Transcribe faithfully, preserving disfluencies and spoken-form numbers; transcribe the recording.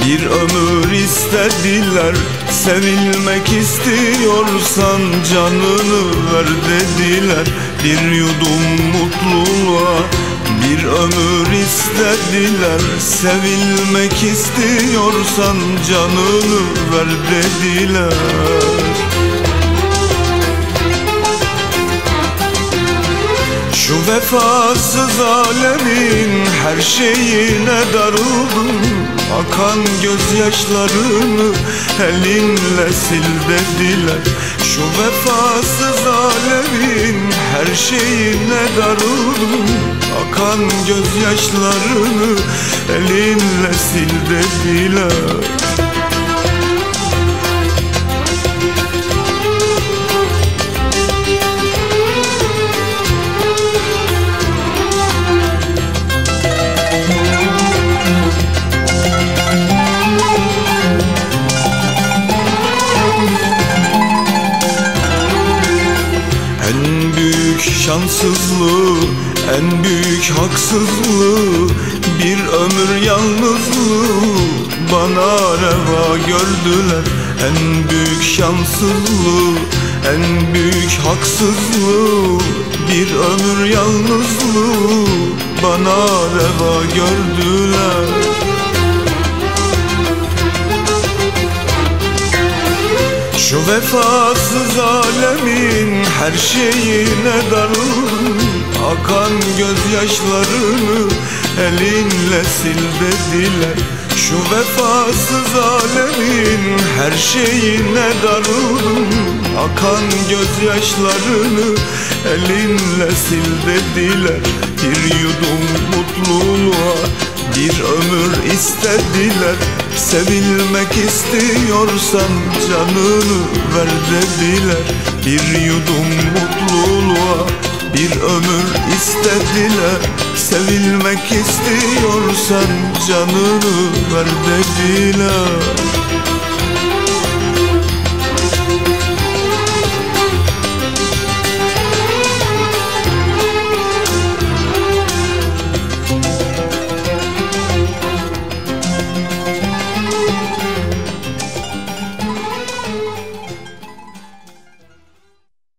Bir ömür istediler, sevilmek istiyorsan canını ver dediler. Bir yudum mutluluğa bir ömür istediler, sevilmek istiyorsan canını ver dediler. Şu vefasız alemin her şeyine darıldım. Akan gözyaşlarını elinle sil dediler. Şu vefasız alemin her şeyine darıldım. Akan gözyaşlarını elinle sil dediler. En büyük şanssızlığı, en büyük haksızlığı, bir ömür yalnızlığı bana reva gördüler. En büyük şanssızlığı, en büyük haksızlığı, bir ömür yalnızlığı bana reva gördüler. Şu vefasız alemin her şeyine darıldım. Akan gözyaşlarını elinle sil dediler. Şu vefasız alemin her şeyine darıldım. Akan gözyaşlarını elinle sil dediler. Bir yudum mutluluğa bir ömür istediler. Sevilmek istiyorsan canını ver dediler. Bir yudum mutluluğa bir ömür istediler. Sevilmek istiyorsan canını ver dediler.